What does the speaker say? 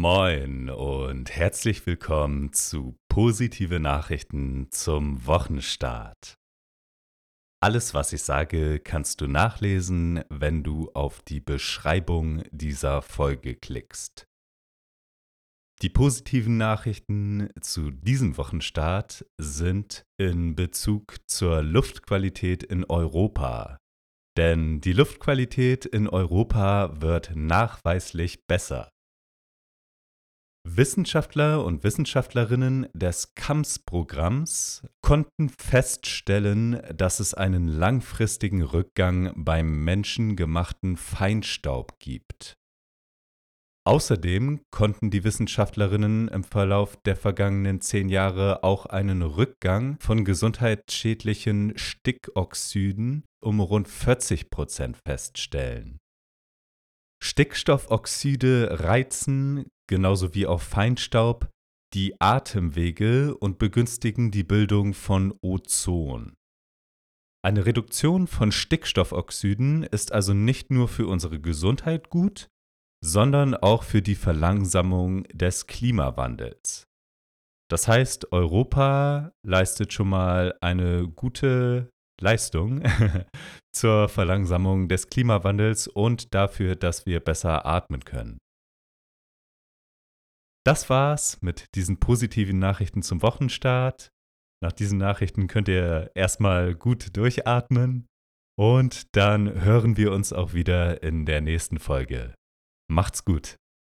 Moin und herzlich willkommen zu Positive Nachrichten zum Wochenstart. Alles, was ich sage, kannst du nachlesen, wenn du auf die Beschreibung dieser Folge klickst. Die positiven Nachrichten zu diesem Wochenstart sind in Bezug zur Luftqualität in Europa. Denn die Luftqualität in Europa wird nachweislich besser. Wissenschaftler und Wissenschaftlerinnen des CAMS-Programms konnten feststellen, dass es einen langfristigen Rückgang beim menschengemachten Feinstaub gibt. Außerdem konnten die Wissenschaftlerinnen im Verlauf der vergangenen 10 Jahre auch einen Rückgang von gesundheitsschädlichen Stickoxiden um rund 40% feststellen. Stickstoffoxide reizen, genauso wie auch Feinstaub, die Atemwege und begünstigen die Bildung von Ozon. Eine Reduktion von Stickstoffoxiden ist also nicht nur für unsere Gesundheit gut, sondern auch für die Verlangsamung des Klimawandels. Das heißt, Europa leistet schon mal eine gute Leistung zur Verlangsamung des Klimawandels und dafür, dass wir besser atmen können. Das war's mit diesen positiven Nachrichten zum Wochenstart. Nach diesen Nachrichten könnt ihr erstmal gut durchatmen und dann hören wir uns auch wieder in der nächsten Folge. Macht's gut.